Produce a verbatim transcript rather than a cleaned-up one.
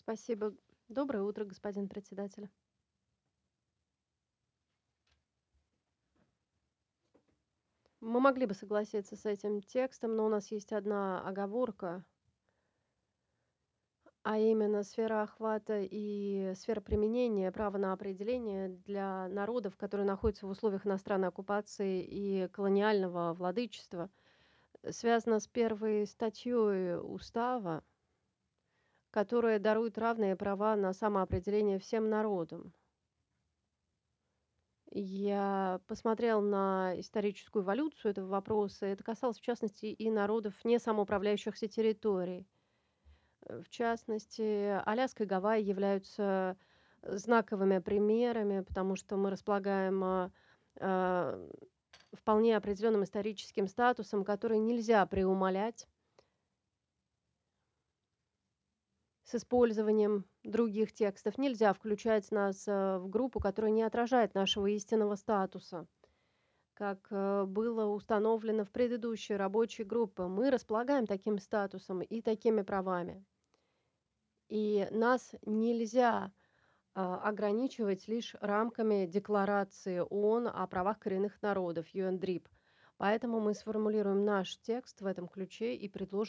Спасибо. Доброе утро, господин председатель. Мы могли бы согласиться с этим текстом, но у нас есть одна оговорка, а именно сфера охвата и сфера применения права на определение для народов, которые находятся в условиях иностранной оккупации и колониального владычества, э, связана с первой статьей Устава, которая дарует равные права на самоопределение всем народам. Я посмотрела на историческую эволюцию этого вопроса. Это касалось, в частности, и народов не самоуправляющихся территорий. Э, в частности, Аляска и Гавайи являются э, знаковыми примерами, потому что мы располагаем, а, а, вполне определенным историческим статусом, который нельзя преумалять с использованием других текстов. Нельзя включать нас, э, в группу, которая не отражает нашего истинного статуса. Как, э, было установлено в предыдущей рабочей группе, мы располагаем таким статусом и такими правами. И нас нельзя, а, ограничивать лишь рамками Декларации ООН о правах коренных народов, ю эн дрип. Поэтому мы сформулируем наш текст в этом ключе и предложим